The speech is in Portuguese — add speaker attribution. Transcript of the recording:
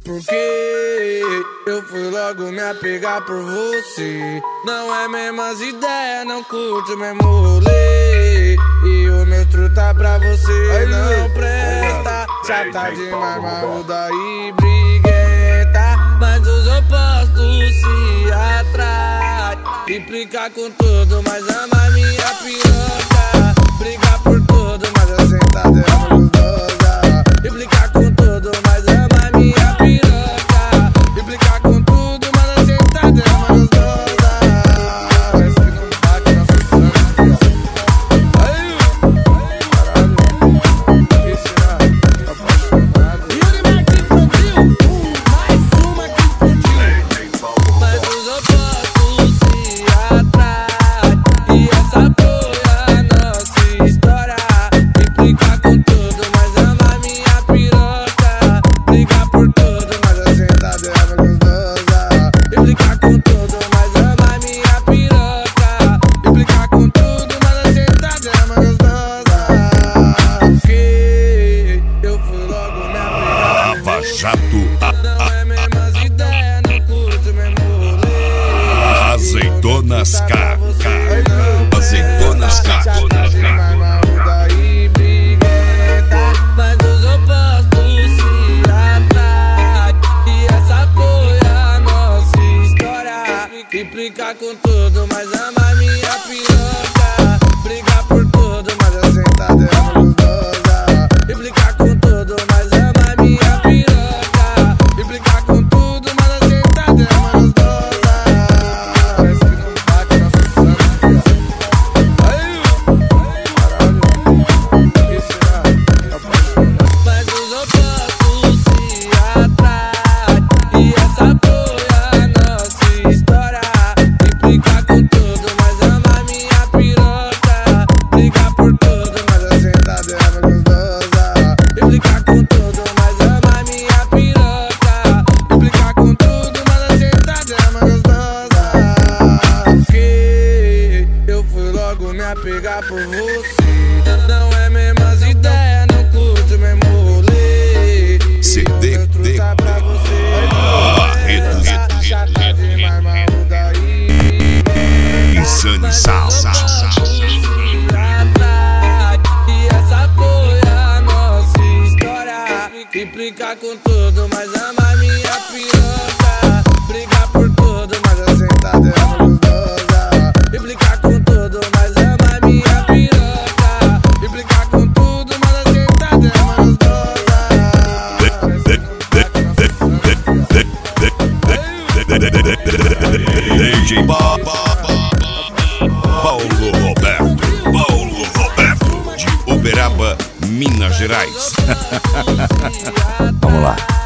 Speaker 1: Porque eu fui logo me apegar por você. Não é mesmas ideias, não curto mesmo rolê. E o meu truta pra você não presta. Já tá demais, marruda e briguenta. Mas os opostos se atraem. Implica com tudo, mas ama minha piroca. Briga por tudo, mas a sentada é gostosa. Implica com tudo, mas ama minha piroca. Implica com tudo, mas a sentada é gostosa. Parece que não bate na função. Caralho, que será? Apaixonado. Yuri Martins Brasil, mais uma que explodiu. Mas os opostos se atraem. E essa foi a nossa história. Implica com tudo, mas ama minha piroca. Briga por tudo, mas a sentada é gostosa. Implica com tudo, mas ama minha piroca. Implica com tudo, mas a sentada é gostosa. Porque eu fui logo me apegar.
Speaker 2: Lava Jato,
Speaker 1: Não é mesmas ideias, não curto mesmo rolê.
Speaker 2: Azeitonas K. Azeitonas K.
Speaker 1: Mas os opostos se atraem. E essa foi a nossa história. Implica com tudo, mas ama minha piroca. Briga por tudo, mas a sentada é gostosa. Implica com tudo, mas ama minha piroca. Implica com tudo, mas a sentada é gostosa. Parece que não bate na função. Que será? Mas os opostos se atraem. E essa foi a nossa história. Implica com tudo, mas ama minha piroca. Briga por tudo, mas a sentada é gostosa. Implica com tudo, mas ama minha piroca. Implica com tudo, mas a sentada é gostosa. Porque eu fui logo me apegar por você. Não é mesmas ideias, não curto mesmo rolê.
Speaker 2: CD,
Speaker 1: Eu truta pra você.
Speaker 2: Barretos,
Speaker 1: Já tá demais, marruda e
Speaker 2: Insane Sound.
Speaker 1: E essa foi a nossa história. Implica com tudo, mas ama minha piroca. Briga por tudo, mas a sentada é gostosa. Implica com tudo, mas ama minha piroca. Implica com tudo, mas a sentada é gostosa.
Speaker 2: DJ Paulo Roberto de Uberaba, Minas Gerais.
Speaker 1: Vamos lá.